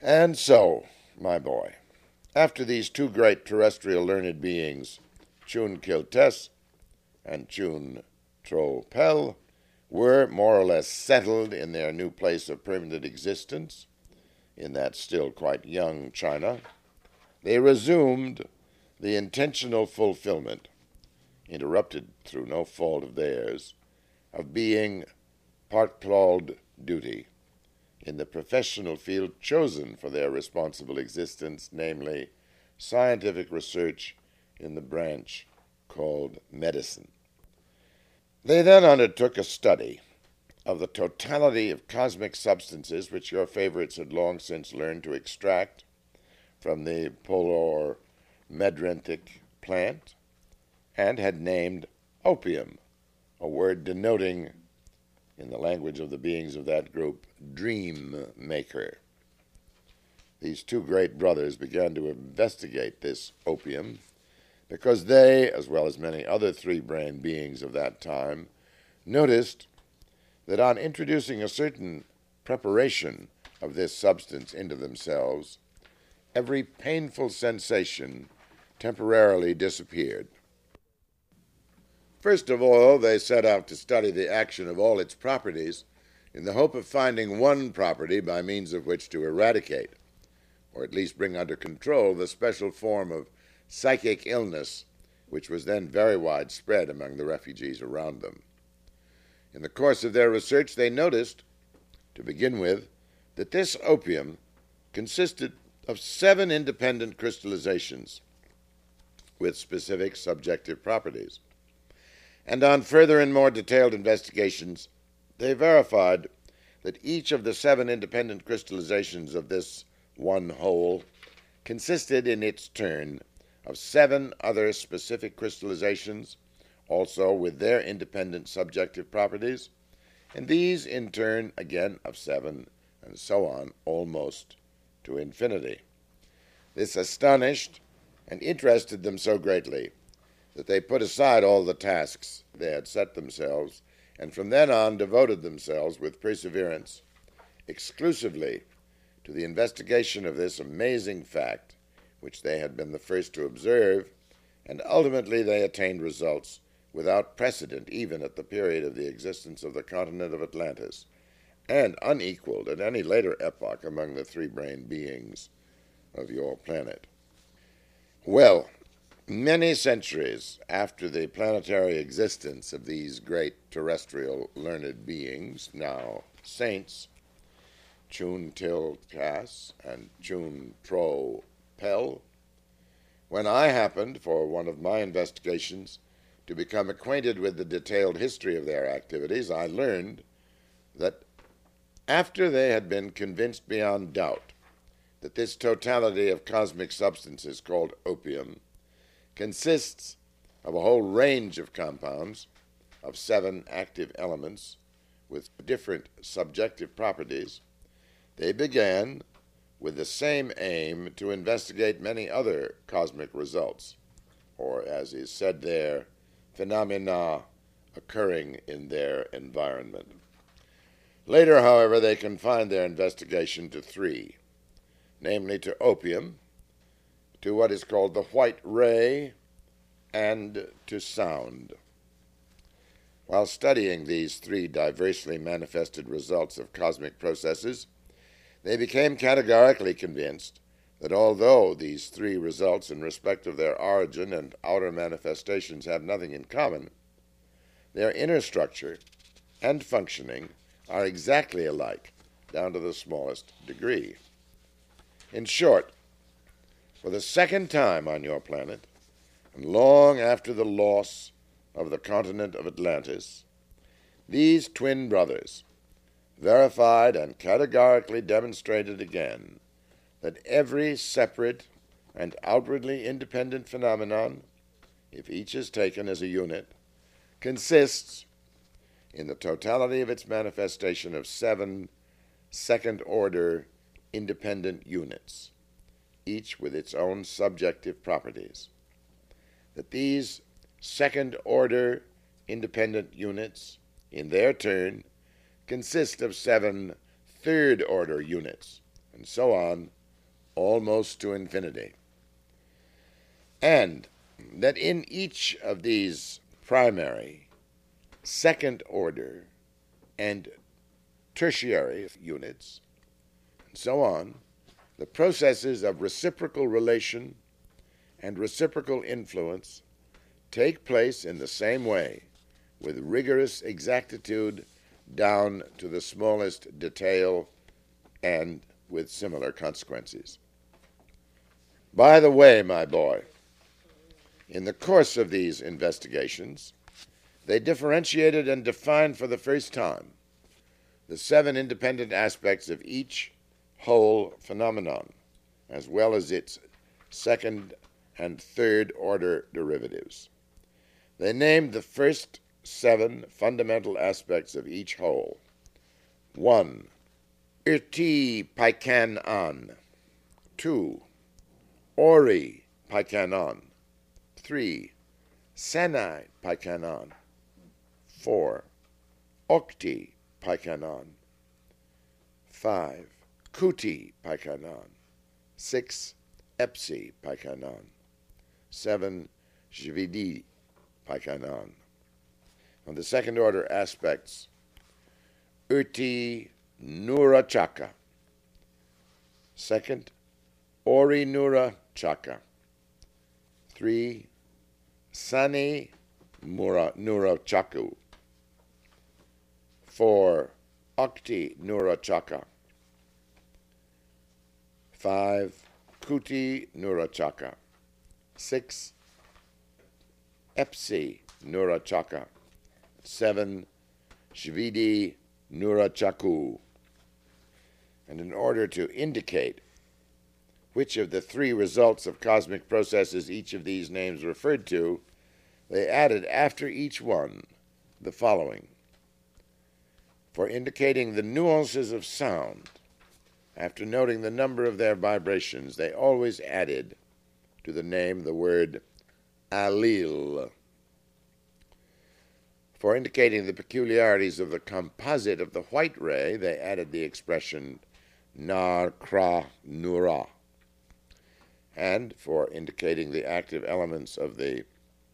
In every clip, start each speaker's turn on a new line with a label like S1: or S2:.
S1: And so, my boy, after these two great terrestrial learned beings, Chun Kiltes and Chun Tro Pel, were more or less settled in their new place of permanent existence in that still quite young China, they resumed the intentional fulfillment, interrupted through no fault of theirs, of being part-clawed duty in the professional field chosen for their responsible existence, namely scientific research in the branch called medicine. They then undertook a study of the totality of cosmic substances which your favorites had long since learned to extract from the Polor medranthic plant, and had named opium, a word denoting, in the language of the beings of that group, dream maker. These two great brothers began to investigate this opium because they, as well as many other three-brained beings of that time, noticed that on introducing a certain preparation of this substance into themselves, every painful sensation temporarily disappeared. First of all, they set out to study the action of all its properties in the hope of finding one property by means of which to eradicate, or at least bring under control, the special form of psychic illness which was then very widespread among the refugees around them. In the course of their research, they noticed, to begin with, that this opium consisted of 7 independent crystallizations with specific subjective properties. And on further and more detailed investigations, they verified that each of the 7 independent crystallizations of this one whole consisted in its turn of 7 other specific crystallizations, also with their independent subjective properties, and these in turn again of 7, and so on, almost to infinity. This astonished and interested them so greatly that they put aside all the tasks they had set themselves, and from then on devoted themselves with perseverance exclusively to the investigation of this amazing fact, which they had been the first to observe, and ultimately they attained results without precedent even at the period of the existence of the continent of Atlantis, and unequaled at any later epoch among the three-brained beings of your planet. Well, many centuries after the planetary existence of these great terrestrial learned beings, now saints, Chun Til Kas and Chun Tro Pel, when I happened, for one of my investigations, to become acquainted with the detailed history of their activities, I learned that after they had been convinced beyond doubt that this totality of cosmic substances called opium consists of a whole range of compounds of 7 active elements with different subjective properties, they began, with the same aim, to investigate many other cosmic results, or, as is said there, phenomena occurring in their environment. Later, however, they confined their investigation to 3, namely to opium, to what is called the white ray, and to sound. While studying these 3 diversely manifested results of cosmic processes, they became categorically convinced that although these 3 results in respect of their origin and outer manifestations have nothing in common, their inner structure and functioning are exactly alike, down to the smallest degree. In short, for the second time on your planet, and long after the loss of the continent of Atlantis, these twin brothers verified and categorically demonstrated again that every separate and outwardly independent phenomenon, if each is taken as a unit, consists in the totality of its manifestation of 7 second-order independent units, each with its own subjective properties. That these second-order independent units, in their turn, consist of 7 third-order units, and so on, almost to infinity. And that in each of these primary, second order, and tertiary units, and so on, the processes of reciprocal relation and reciprocal influence take place in the same way, with rigorous exactitude down to the smallest detail and with similar consequences. By the way, my boy, in the course of these investigations, they differentiated and defined for the first time the 7 independent aspects of each whole phenomenon, as well as its second and third order derivatives. They named the first 7 fundamental aspects of each whole. 1. Irti Paikanan. 2. Ori Paikanan. 3. Senai Paikanan. 4. Okti Paikanan. 5. Kuti Paikanan. 6. Epsi Paikanan. 7. Shvidi Paikanan. On the second order aspects, Uti Nura Chaka. Second, Ori Nura Chaka. 3. Sani Nura Chaku. 4. Akti Nura Chaka. 5. Kuti Nura Chaka. 6. Epsi Nura Chaka. 7. Shvidi Nura Chaku. And in order to indicate which of the 3 results of cosmic processes each of these names referred to, they added after each one the following. For indicating the nuances of sound, after noting the number of their vibrations, they always added to the name the word Alil. For indicating the peculiarities of the composite of the white ray, they added the expression Nar Kra Nura. And for indicating the active elements of the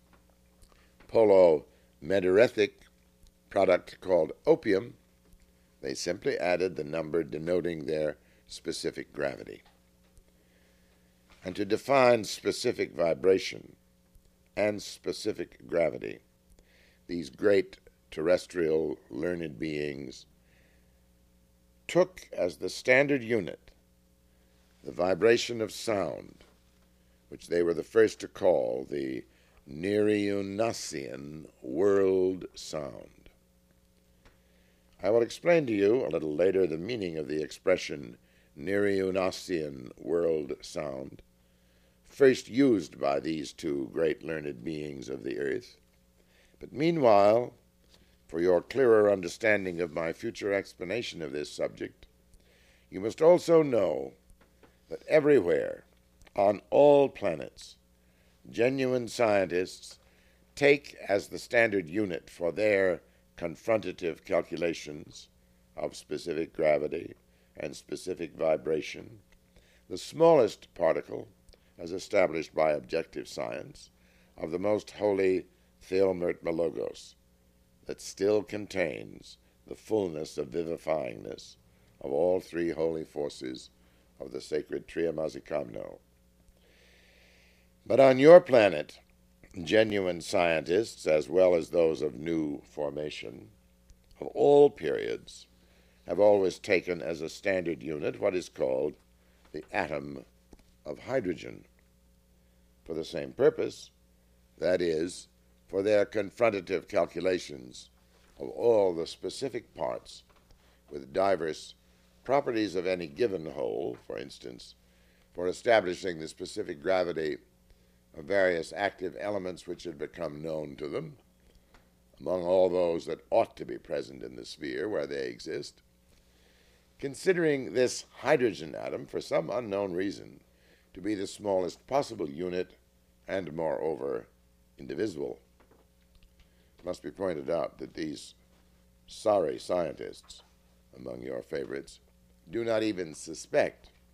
S1: polo-meteorithic product called opium, they simply added the number denoting their specific gravity. And to define specific vibration and specific gravity, these great terrestrial learned beings took as the standard unit the vibration of sound, which they were the first to call the Nirayunasian world sound. I will explain to you a little later the meaning of the expression Nirayunasian world sound, first used by these 2 great learned beings of the earth. But meanwhile, for your clearer understanding of my future explanation of this subject, you must also know that everywhere, on all planets, genuine scientists take as the standard unit for their confrontative calculations of specific gravity and specific vibration the smallest particle, as established by objective science, of the most holy Theomert-Malogos, that still contains the fullness of vivifyingness of all 3 holy forces of the sacred Triamazikamno. But on your planet, genuine scientists, as well as those of new formation, of all periods, have always taken as a standard unit what is called the atom of hydrogen, for the same purpose, that is, for their confrontative calculations of all the specific parts with diverse properties of any given whole, for instance, for establishing the specific gravity of various active elements which had become known to them, among all those that ought to be present in the sphere where they exist, considering this hydrogen atom, for some unknown reason, to be the smallest possible unit and, moreover, indivisible. It must be pointed out that these sorry scientists, among your favorites, do not even suspect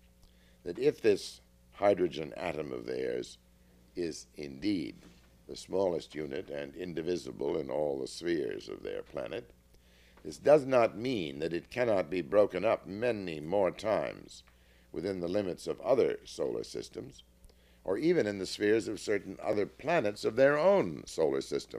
S1: that if this hydrogen atom of theirs is indeed the smallest unit and indivisible in all the spheres of their planet, this does not mean that it cannot be broken up many more times within the limits of other solar systems, or even in the spheres of certain other planets of their own solar system.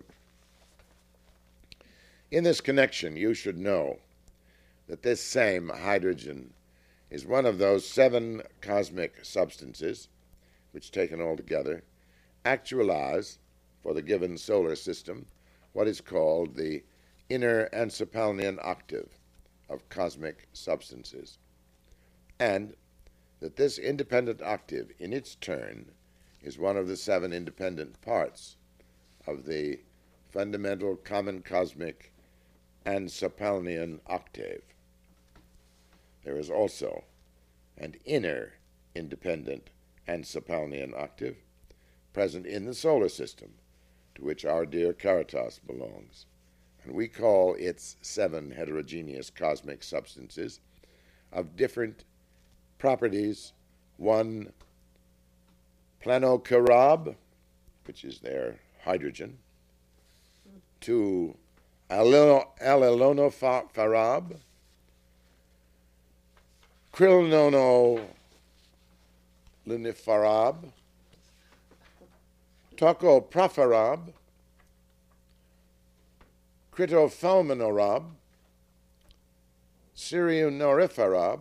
S1: In this connection, you should know that this same hydrogen is one of those 7 cosmic substances which, taken all together, actualize for the given solar system what is called the inner Ansapalnian octave of cosmic substances, and that this independent octave in its turn is one of the 7 independent parts of the fundamental common cosmic Ansapalnian octave. There is also an inner independent Ansapalnian octave present in the solar system, to which our dear Caritas belongs, and we call its 7 heterogeneous cosmic substances of different properties: 1, planokarab, which is their hydrogen; 2, alilonofarab; krilnonolunifarab; tocoprofarab; critophalmonorab; sirionorifarab;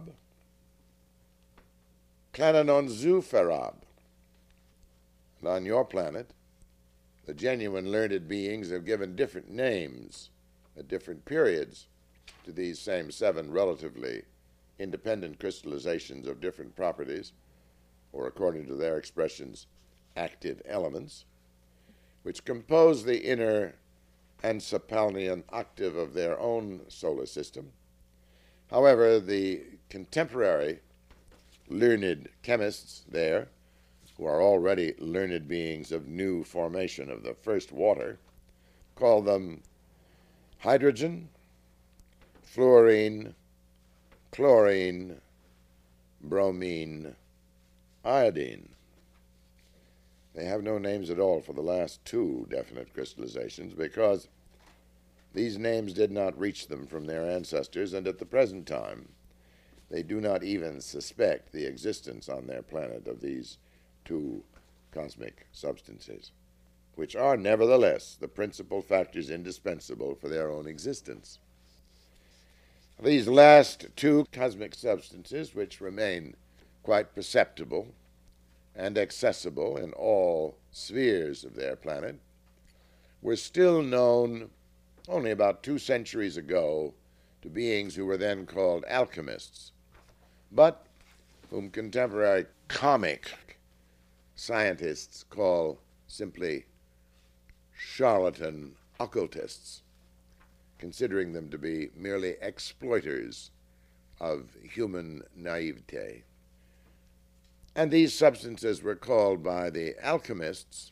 S1: clanononzoofarab. And on your planet, the genuine learned beings have given different names at different periods to these same 7 relatively independent crystallizations of different properties, or according to their expressions, active elements, which compose the inner Ansapalnian octave of their own solar system. However, the contemporary learned chemists there, who are already learned beings of new formation of the first water, call them hydrogen, fluorine, chlorine, bromine, iodine. They have no names at all for the last 2 definite crystallizations, because these names did not reach them from their ancestors, and at the present time they do not even suspect the existence on their planet of these 2 cosmic substances, which are nevertheless the principal factors indispensable for their own existence. These last 2 cosmic substances, which remain quite perceptible and accessible in all spheres of their planet, were still known only about 2 centuries ago to beings who were then called alchemists, but whom contemporary comic scientists call simply charlatan occultists, considering them to be merely exploiters of human naivete. And these substances were called by the alchemists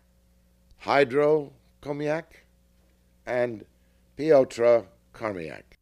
S1: hydrocomiac and Piotr Carmiac.